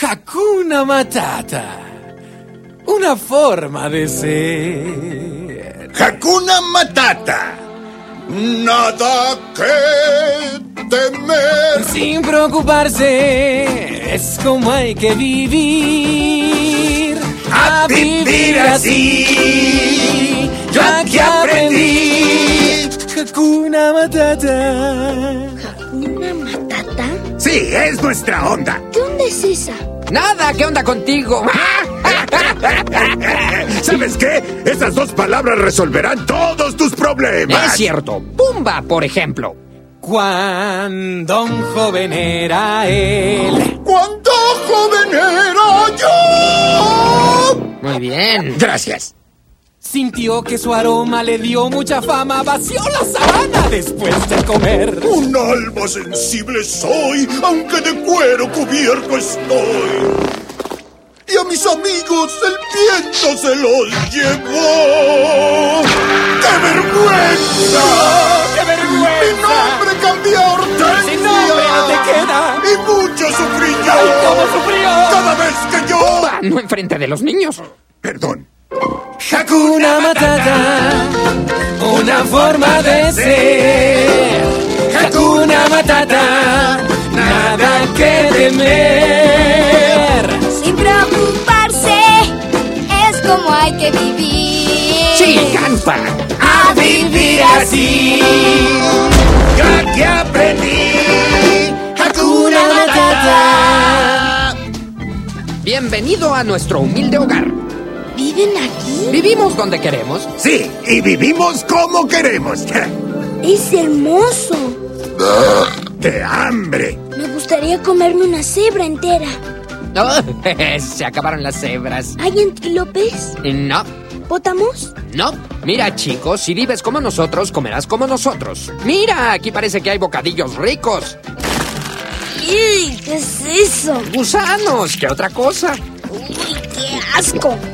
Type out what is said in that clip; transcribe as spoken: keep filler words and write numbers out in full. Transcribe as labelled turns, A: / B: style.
A: Hakuna Matata. Una forma de ser.
B: Hakuna Matata. Nada que temer.
A: Sin preocuparse, es como hay que vivir.
B: A vivir así. Yo aquí aprendí.
A: Hakuna Matata.
C: ¿Hakuna Matata?
B: Sí, es nuestra onda.
C: ¿Qué onda es esa?
D: Nada, ¿qué onda contigo?
B: ¿Sabes qué? Esas dos palabras resolverán todos tus problemas.
D: Es cierto. Pumba, por ejemplo.
A: Cuando un joven era él.
B: ¡Cuánto joven era yo!
D: Muy bien.
B: Gracias.
A: Sintió que su aroma le dio mucha fama. Vació la sabana después de comer.
B: Un alma sensible soy, aunque de cuero cubierto estoy. Y a mis amigos el viento se los llevó. ¡Qué vergüenza!
A: ¡Qué vergüenza!
B: Mi nombre cambió a Hortensia.
A: Sin nombre no te queda.
B: Y mucho sufrí yo.
A: ¡Ay, cómo sufrió!
B: Cada vez que yo...
D: Pumba, no enfrente de los niños.
B: Perdón.
A: Hakuna Matata, una forma de ser. Hakuna Matata, nada que temer.
C: Sin preocuparse, es como hay que vivir.
D: Sí, canta.
A: A vivir así.
B: Yo aquí aprendí.
A: Hakuna Matata.
D: Bienvenido a nuestro humilde hogar.
C: ¿Viven aquí?
D: Vivimos donde queremos.
B: Sí, y vivimos como queremos.
C: Es hermoso.
B: ¡Qué hambre!
C: Me gustaría comerme una cebra entera.
D: Oh, se acabaron las cebras.
C: ¿Hay antílopes?
D: No,
C: ¿Pótamos?
D: no. Mira, chicos, si vives como nosotros, comerás como nosotros. Mira, aquí parece que hay bocadillos ricos.
C: ¡Ih! ¿Qué es eso?
D: Gusanos, ¿qué otra cosa?
C: ¡Uy, qué asco!